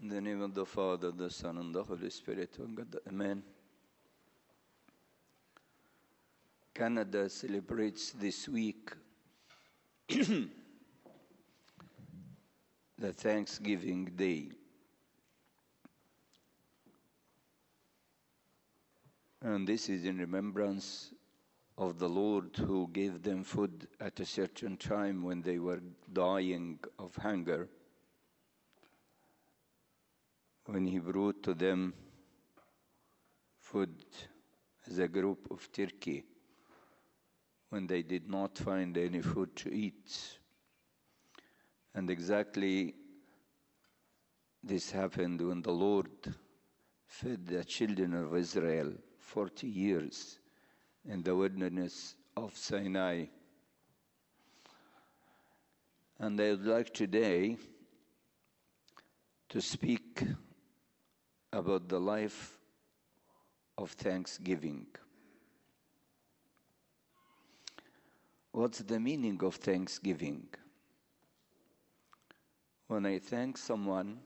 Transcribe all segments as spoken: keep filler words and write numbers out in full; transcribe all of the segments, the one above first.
In the name of the Father, the Son, and the Holy Spirit, one God, Amen. Canada celebrates this week the Thanksgiving Day. And this is in remembrance of the Lord who gave them food at a certain time when they were dying of hunger, when he brought to them food as a group of Turkey, when they did not find any food to eat. And exactly this happened when the Lord fed the children of Israel forty years in the wilderness of Sinai. And I would like today to speak about the life of thanksgiving. What's the meaning of thanksgiving? When I thank someone,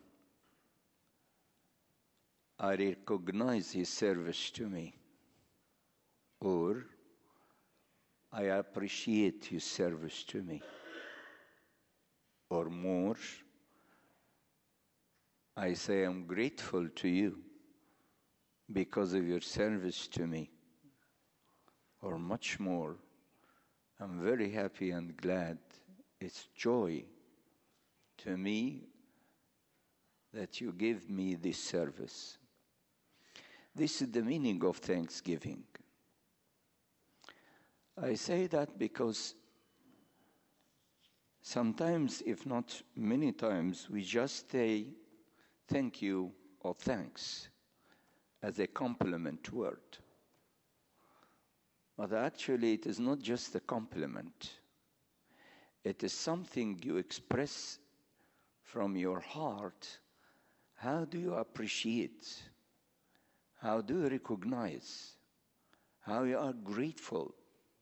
I recognize his service to me, or I appreciate his service to me, or more, I say I'm grateful to you because of your service to me, or much more, I'm very happy and glad. It's joy to me that you gave me this service. This is the meaning of thanksgiving. I say that because sometimes, if not many times, we just say thank you or thanks as a compliment word. But actually, it is not just a compliment. It is something you express from your heart. How do you appreciate? How do you recognize? How you are grateful?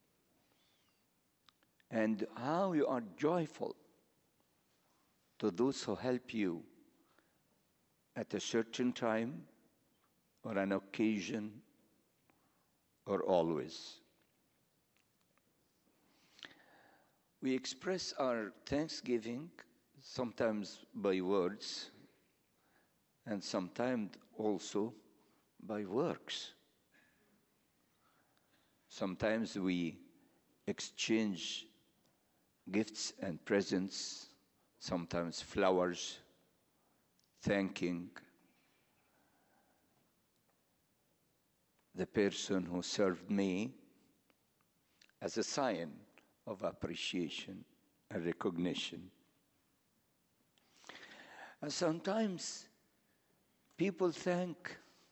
And how you are joyful to those who help you at a certain time or an occasion or always. We express our thanksgiving sometimes by words and sometimes also by works. Sometimes we exchange gifts and presents, sometimes flowers, thanking the person who served me as a sign of appreciation and recognition. And sometimes people thank,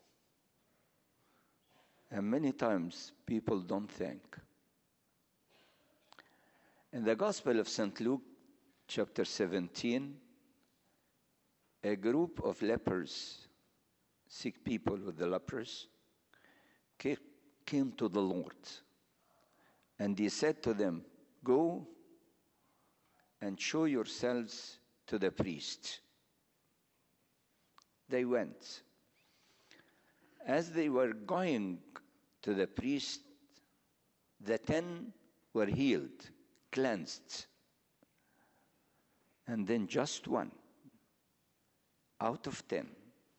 and many times people don't thank. In the Gospel of Saint Luke, chapter seventeen, a group of lepers, sick people with the lepers, came to the Lord. And he said to them, "Go and show yourselves to the priest." They went. As they were going to the priest, the ten were healed, cleansed. And then just one out of ten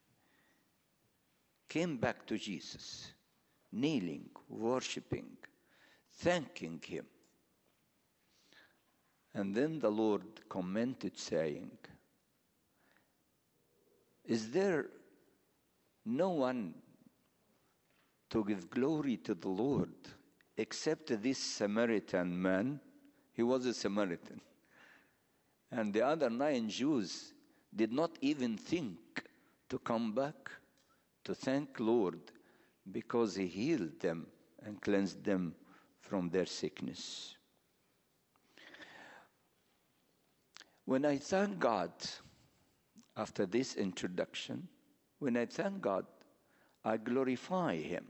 came back to Jesus, kneeling, worshiping, thanking him. And then the Lord commented, saying, "Is there no one to give glory to the Lord except this Samaritan man?" He was a Samaritan. And the other nine Jews did not even think to come back to thank Lord because he healed them and cleansed them from their sickness. When I thank God, after this introduction, when I thank God, I glorify him.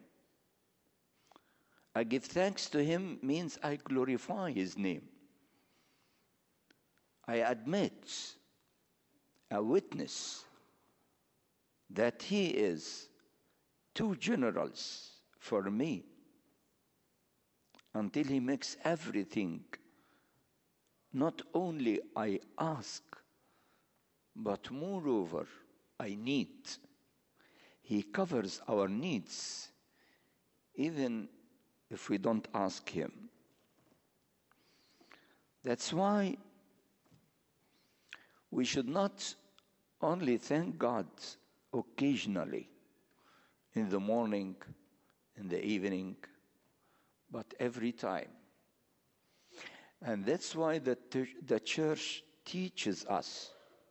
I give thanks to him means I glorify his name. I admit, I witness that he is too generous for me until he makes everything, not only I ask, but moreover I need. He covers our needs even if we don't ask him. That's why we should not only thank God occasionally, in the morning, in the evening, but every time. And that's why the, the church teaches us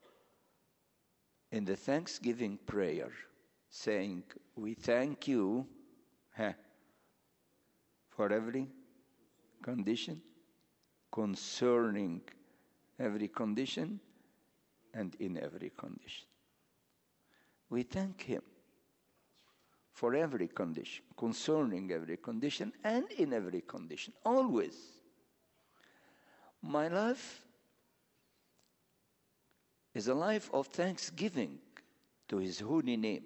in the Thanksgiving prayer, saying, we thank you huh, for every condition, concerning every condition, and in every condition. We thank him for every condition, concerning every condition, and in every condition, always. My life is a life of thanksgiving to his holy name.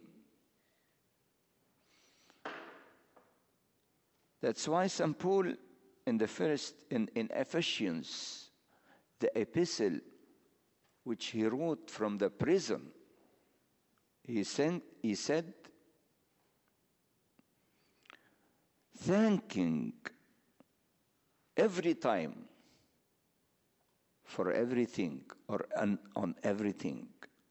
That's why Saint Paul in the first, in, in Ephesians, the epistle which he wrote from the prison, he, sent, he said, thanking every time for everything or on, on everything.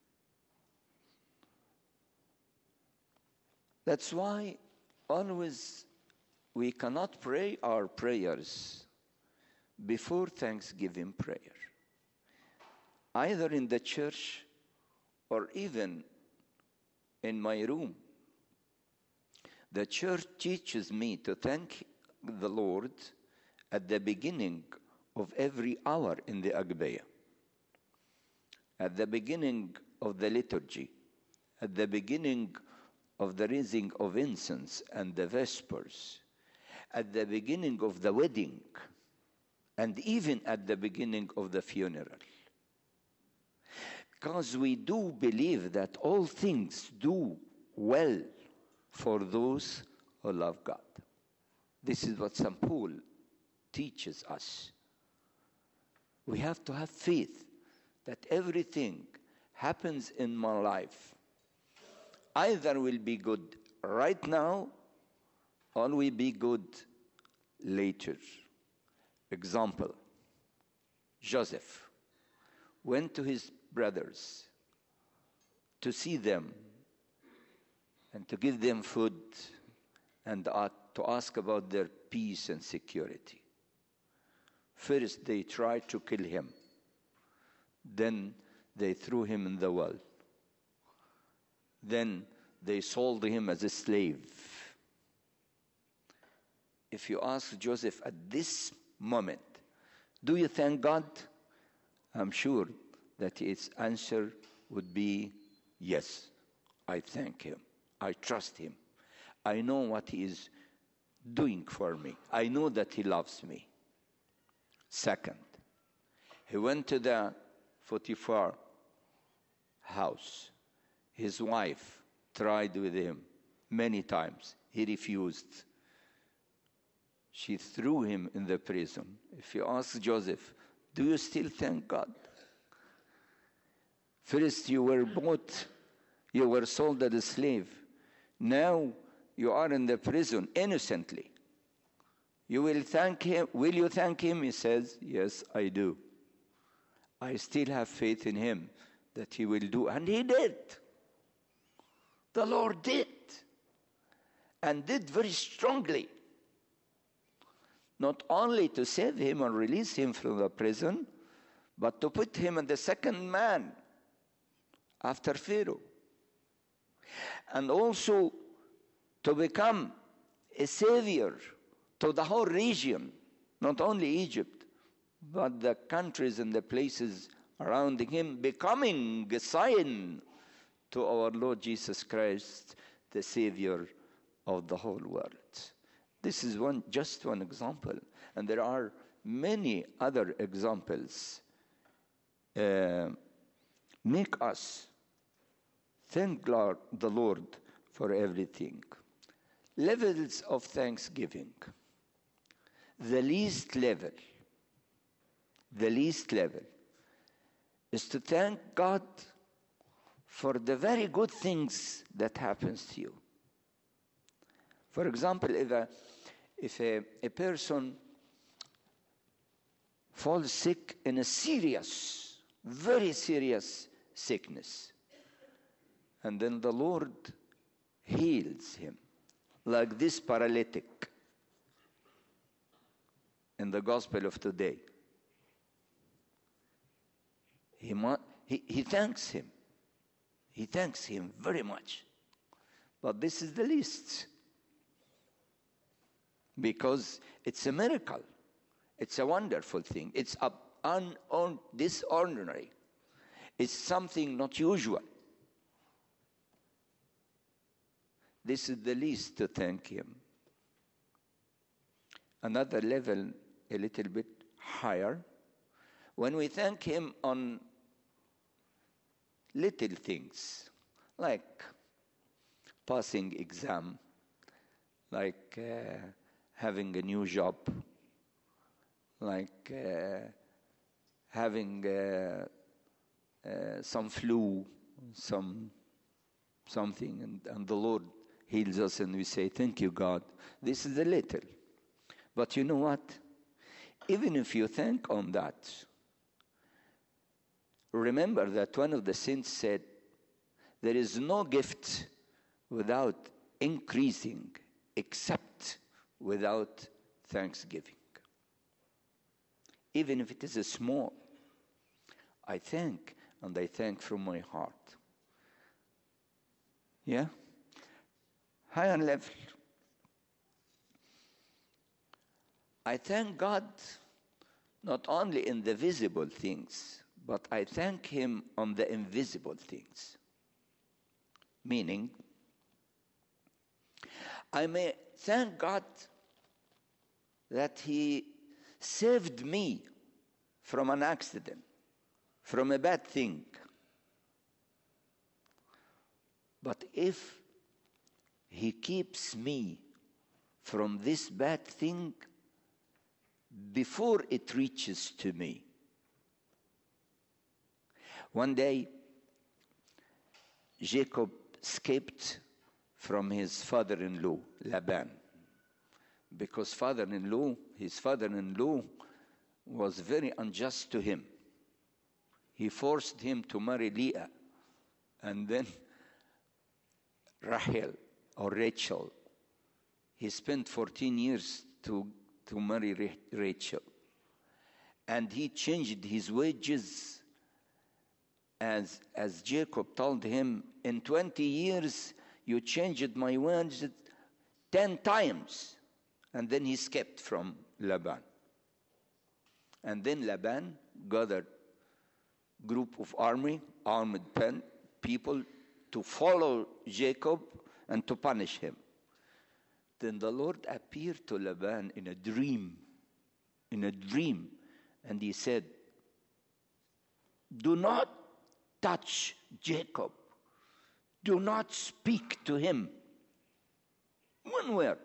That's why always we cannot pray our prayers before Thanksgiving prayer, either in the church or even in my room. The church teaches me to thank the Lord at the beginning of every hour in the Agpeya, at the beginning of the liturgy, at the beginning of the raising of incense and the vespers, at the beginning of the wedding, and even at the beginning of the funeral. Because we do believe that all things do well for those who love God. This is what Saint Paul teaches us. We have to have faith that everything happens in my life either will be good right now or will be good later. Example, Joseph went to his brothers to see them and to give them food and uh, to ask about their peace and security. First, they tried to kill him. Then they threw him in the well. Then they sold him as a slave. If you ask Joseph at this moment, do you thank God? I'm sure that his answer would be, yes, I thank him. I trust him. I know what he is doing for me. I know that he loves me. Second, he went to the Potiphar house. His wife tried with him many times. He refused. She threw him in the prison. If you ask Joseph, do you still thank God? First you were bought, you were sold as a slave. Now you are in the prison innocently. You will thank him. Will you thank him? He says, yes, I do. I still have faith in him that he will do. And he did. The Lord did. And did very strongly. Not only to save him and release him from the prison, but to put him in the second man after Pharaoh. And also to become a savior to the whole region, not only Egypt, but the countries and the places around him, becoming a sign to our Lord Jesus Christ, the Savior of the whole world. This is one, just one example, and there are many other examples. Uh, make us Thank God, the Lord for everything. Levels of thanksgiving. The least level, the least level is to thank God for the very good things that happens to you. For example, if a, if a, a person falls sick in a serious, very serious sickness, and then the Lord heals him, like this paralytic in the gospel of today. He, he, he thanks him. He thanks him very much. But this is the least. Because it's a miracle. It's a wonderful thing. It's a un, un, disordinary. It's something not usual. This is the least to thank him. Another level, a little bit higher, when we thank him on little things, like passing exam, like uh, having a new job, like uh, having uh, uh, some flu, some something, and, and the Lord heals us, and we say, thank you, God. This is a little. But you know what? Even if you think on that, remember that one of the saints said, there is no gift without increasing except without thanksgiving. Even if it is a small, I thank, and I thank from my heart. Yeah? Higher level. I thank God not only in the visible things, but I thank him on the invisible things. Meaning, I may thank God that he saved me from an accident, from a bad thing. But if he keeps me from this bad thing before it reaches to me. One day, Jacob escaped from his father-in-law, Laban, because father-in-law, his father-in-law was very unjust to him. He forced him to marry Leah, and then Rachel, or Rachel. He spent fourteen years to, to marry Rachel. And he changed his wages as, as Jacob told him, in twenty years, you changed my wages ten times. And then he escaped from Laban. And then Laban gathered a group of army, armed people to follow Jacob and to punish him. Then the Lord appeared to Laban in a dream, in a dream, and he said, do not touch Jacob. Do not speak to him. One word.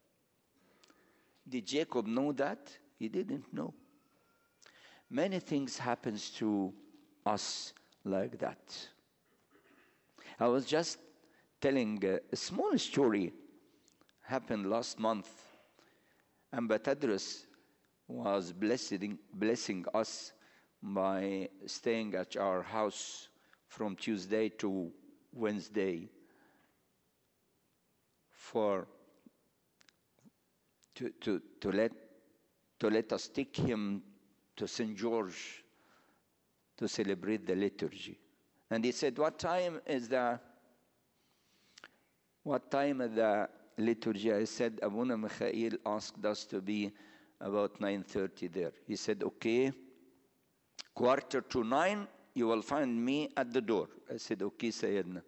Did Jacob know that? He didn't know. Many things happens to us like that. I was just telling a, a small story happened last month. Amba Tadros was blessing, blessing us by staying at our house from Tuesday to Wednesday for to, to, to let to let us take him to Saint George to celebrate the liturgy. And he said, what time is the what time is the liturgy? I said, Abuna Mikhail asked us to be about nine thirty there. He said, okay, quarter to nine, you will find me at the door. I said, okay, Sayyidina.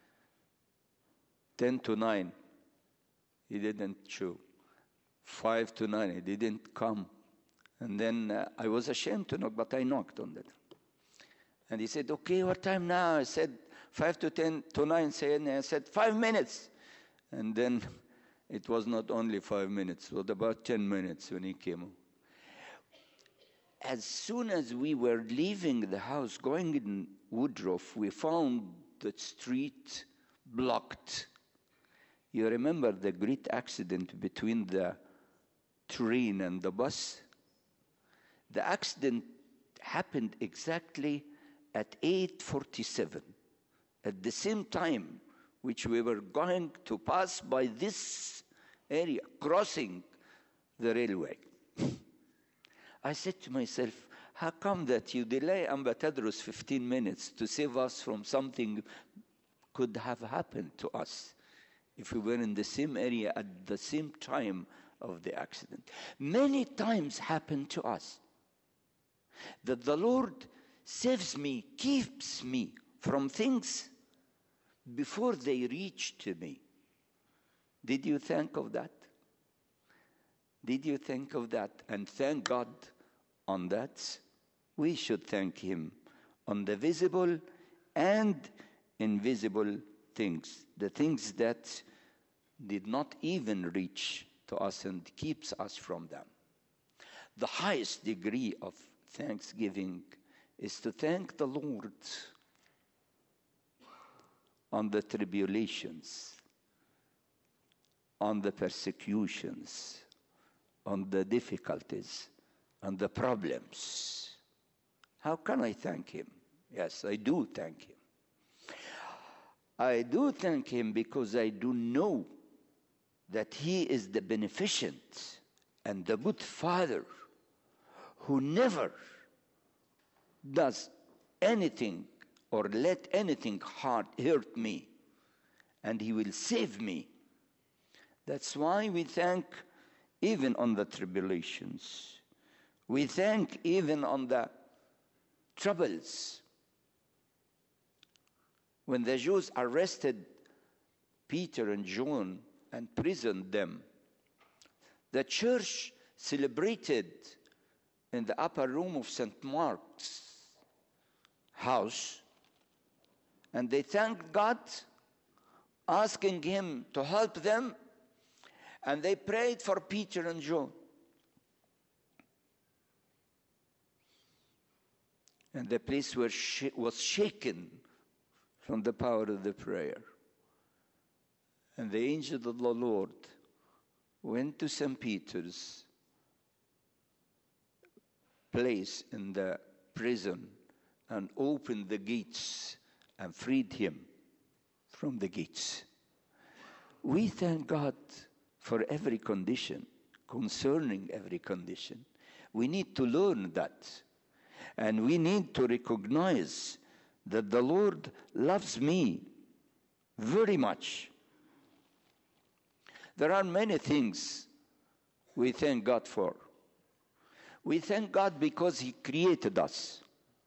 Ten to nine, he didn't show. Five to nine, he didn't come. And then uh, I was ashamed to knock, but I knocked on that. And he said, okay, what time now? I said, five to ten to nine, saying, I said, five minutes. And then it was not only five minutes, it was about ten minutes when he came. As soon as we were leaving the house, going in Woodruff, we found the street blocked. You remember the great accident between the train and the bus? The accident happened exactly at eight forty-seven, at the same time which we were going to pass by this area, crossing the railway. I said to myself, how come that you delay Amba Tadros fifteen minutes to save us from something could have happened to us if we were in the same area at the same time of the accident? Many times happened to us that the Lord saves me, keeps me from things before they reach to me. Did you think of that? Did you think of that? And thank God on that. We should thank Him on the visible and invisible things, the things that did not even reach to us and keeps us from them. The highest degree of thanksgiving is to thank the Lord on the tribulations, on the persecutions, on the difficulties, on the problems. How can I thank Him? Yes, I do thank Him. I do thank Him because I do know that He is the beneficent and the good Father who never does anything or let anything hard hurt me, and He will save me. That's why we thank even on the tribulations. We thank even on the troubles. When the Jews arrested Peter and John and imprisoned them, the church celebrated in the upper room of Saint Mark's house, and they thanked God, asking Him to help them, and they prayed for Peter and John. And the place was, sh- was shaken from the power of the prayer. And the angel of the Lord went to Saint Peter's place in the prison and opened the gates and freed him from the gates. We thank God for every condition, concerning every condition. We need to learn that. And we need to recognize that the Lord loves me very much. There are many things we thank God for. We thank God because He created us.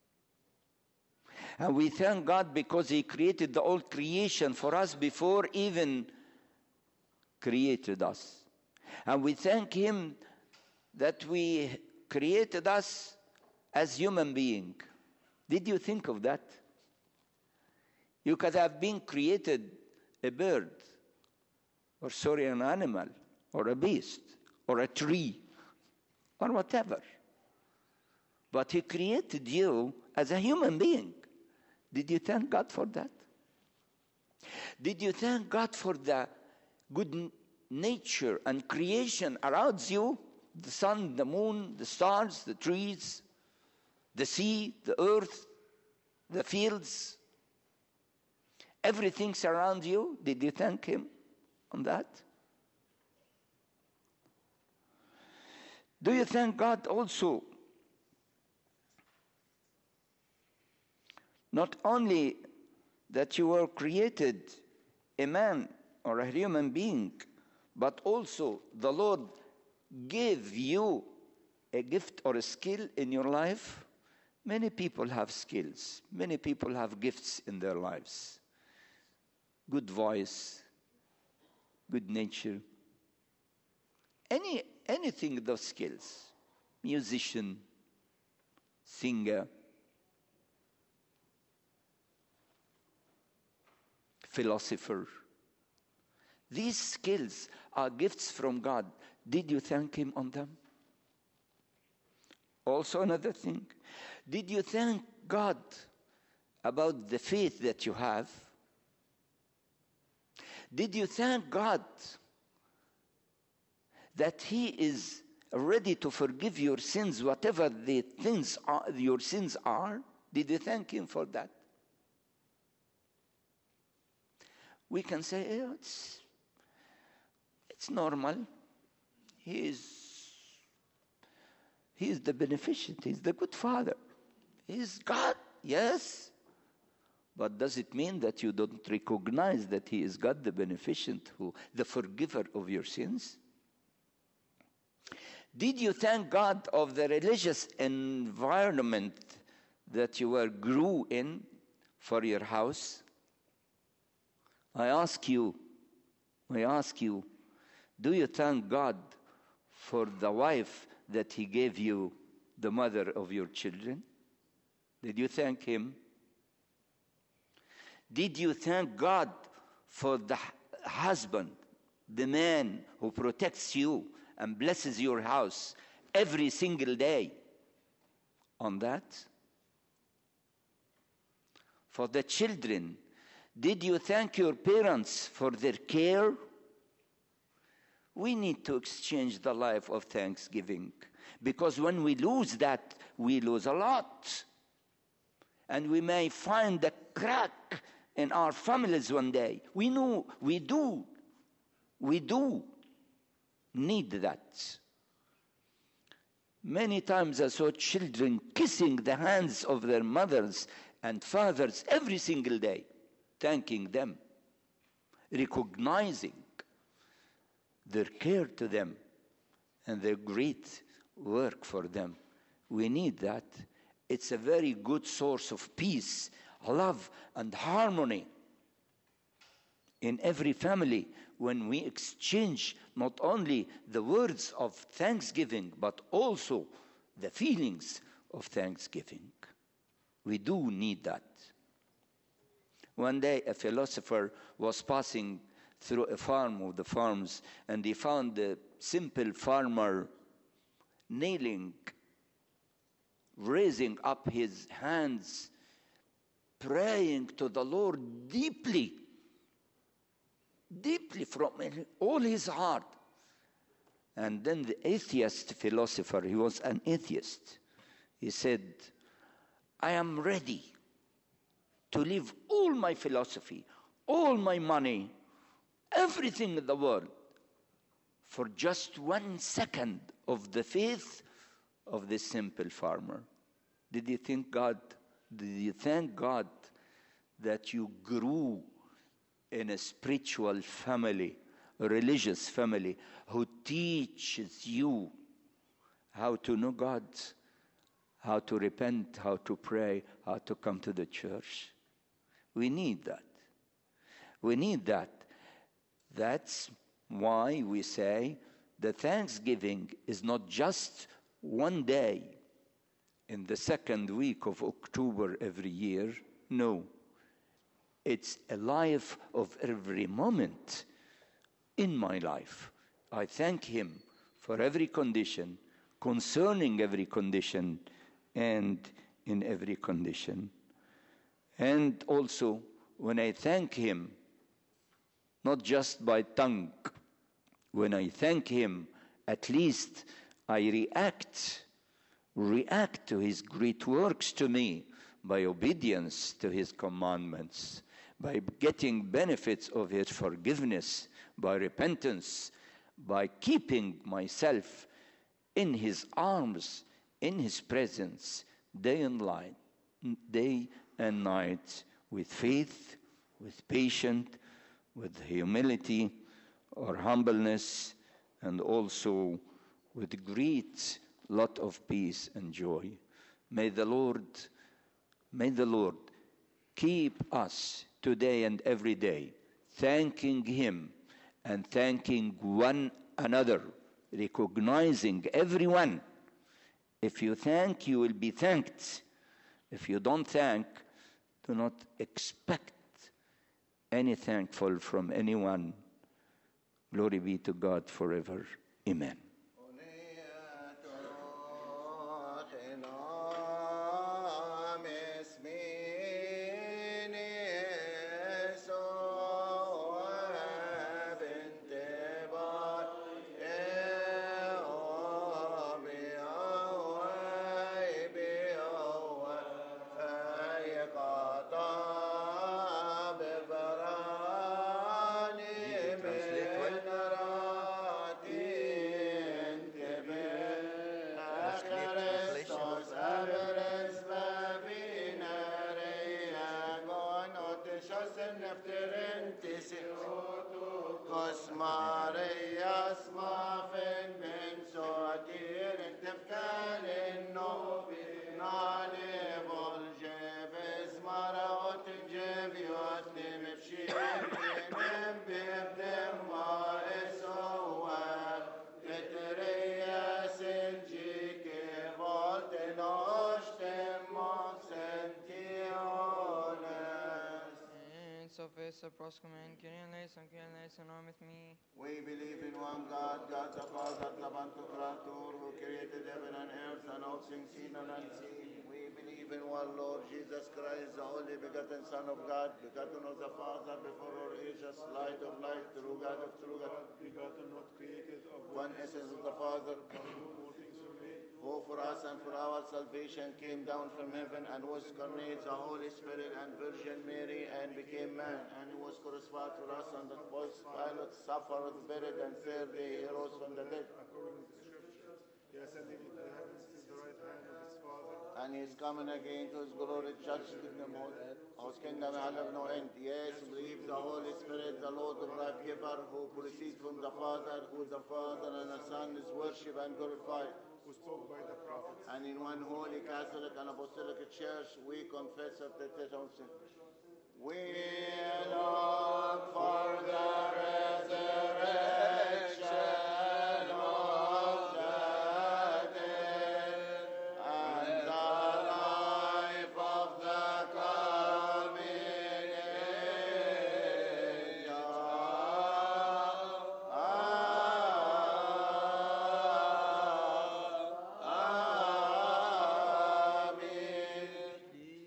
And we thank God because He created the whole creation for us before even created us. And we thank Him that we created us as human beings. Did you think of that? You could have been created a bird, or sorry, an animal, or a beast, or a tree, or whatever. But He created you as a human being. Did you thank God for that? Did you thank God for the good nature and creation around you? The sun, the moon, the stars, the trees, the sea, the earth, the fields, everything around you. Did you thank Him on that? Do you thank God also not only that you were created a man or a human being, but also the Lord gave you a gift or a skill in your life? Many people have skills. Many people have gifts in their lives. Good voice, good nature, any anything, those skills. Musician, singer. philosopher. These skills are gifts from God. Did you thank him on them? Also another thing, did you thank God about the faith that you have? Did you thank God that he is ready to forgive your sins, whatever the things are, your sins are? Did you thank him for that? We can say, oh, it's, it's normal. He is, he is the beneficent. He's the good father. He's God, yes. But does it mean that you don't recognize that he is God, the beneficent, who, the forgiver of your sins? Did you thank God of the religious environment that you were grew in for your house? I ask you, I ask you, do you thank God for the wife that he gave you, the mother of your children? Did you thank him? Did you thank God for the husband, the man who protects you and blesses your house every single day on that? For the children, did you thank your parents for their care? We need to exchange the life of thanksgiving, because when we lose that, we lose a lot. And we may find a crack in our families one day. We know, we do, we do need that. Many times I saw children kissing the hands of their mothers and fathers every single day, thanking them, recognizing their care to them and their great work for them. We need that. It's a very good source of peace, love, and harmony in every family when we exchange not only the words of thanksgiving, but also the feelings of thanksgiving. We do need that. One day, a philosopher was passing through a farm of the farms, and he found a simple farmer kneeling, raising up his hands, praying to the Lord deeply, deeply from all his heart. And then the atheist philosopher, he was an atheist, he said, I am ready to leave all my philosophy, all my money, everything in the world for just one second of the faith of this simple farmer. Did you think God, did you thank God that you grew in a spiritual family, a religious family, who teaches you how to know God, how to repent, how to pray, how to come to the church? We need that. We need that. That's why we say the Thanksgiving is not just one day in the second week of October every year. No. It's a life of every moment in my life. I thank him for every condition, concerning every condition, and in every condition. And also, when I thank him, not just by tongue, when I thank him, at least I react, react to his great works to me by obedience to his commandments, by getting benefits of his forgiveness, by repentance, by keeping myself in his arms, in his presence, day and night, day and night, with faith, with patience, with humility or humbleness, and also with great lot of peace and joy. May the Lord, may the Lord keep us today and every day, thanking him and thanking one another, recognizing everyone. If you thank, you will be thanked. If you don't thank, do not expect any thankful from anyone. Glory be to God forever. Amen. We believe in one God, God the Father, the Pantocrator, who created heaven and earth and all things seen and unseen. We believe in one Lord Jesus Christ, the only begotten Son of God, begotten of the Father before all ages, light of light, true God of true God, begotten, not created, of one essence of the Father, who for us and for our salvation came down from heaven and was incarnate, the Holy Spirit and Virgin Mary, and became man, and he was crucified for us under Pontius Pilate, suffered, buried, and third day he rose from the dead. According to the Scriptures, he ascended into the heavens to the right hand of his Father, and he is coming again to his glory, judge them all, whose kingdom will have no end. Yes, believe the Holy Spirit, the Lord of life giver, who proceeds from the Father, who the Father and the Son is worshipped and glorified. who spoke by the prophets. And in one holy Catholic and Apostolic Church, we confess of the petition. We look for the